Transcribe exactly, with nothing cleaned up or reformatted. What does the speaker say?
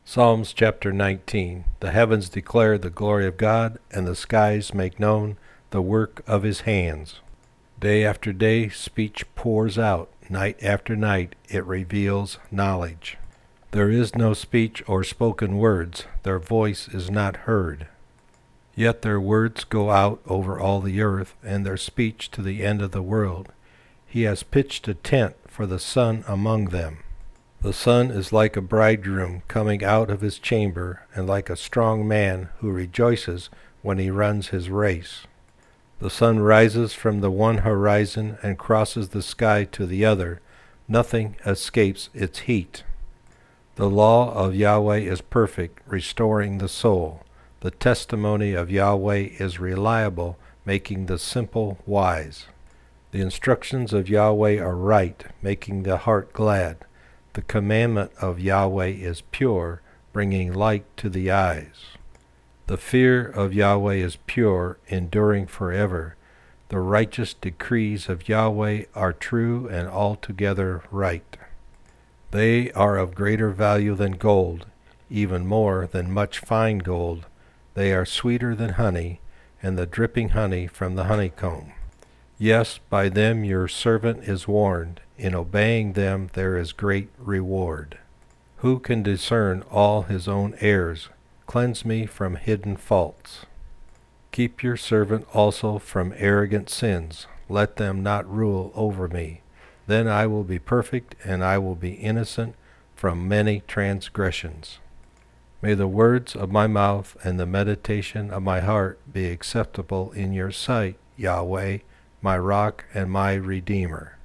Psalms chapter nineteen. The heavens declare the glory of God, and the skies make known the work of his hands. Day after day speech pours out, night after night it reveals knowledge. There is no speech or spoken words, their voice is not heard. Yet their words go out over all the earth, and their speech to the end of the world. He has pitched a tent for the sun among them. The sun is like a bridegroom coming out of his chamber, and like a strong man who rejoices when he runs his race. The sun rises from the one horizon and crosses the sky to the other. Nothing escapes its heat. The law of Yahweh is perfect, restoring the soul. The testimony of Yahweh is reliable, making the simple wise. The instructions of Yahweh are right, making the heart glad. The commandment of Yahweh is pure, bringing light to the eyes. The fear of Yahweh is pure, enduring forever. The righteous decrees of Yahweh are true and altogether right. They are of greater value than gold, even more than much fine gold. They are sweeter than honey, and the dripping honey from the honeycomb. Yes, by them your servant is warned. In obeying them there is great reward. Who can discern all his own errors? Cleanse me from hidden faults. Keep your servant also from arrogant sins. Let them not rule over me. Then I will be perfect, and I will be innocent from many transgressions. May the words of my mouth and the meditation of my heart be acceptable in your sight, Yahweh, my rock and my redeemer.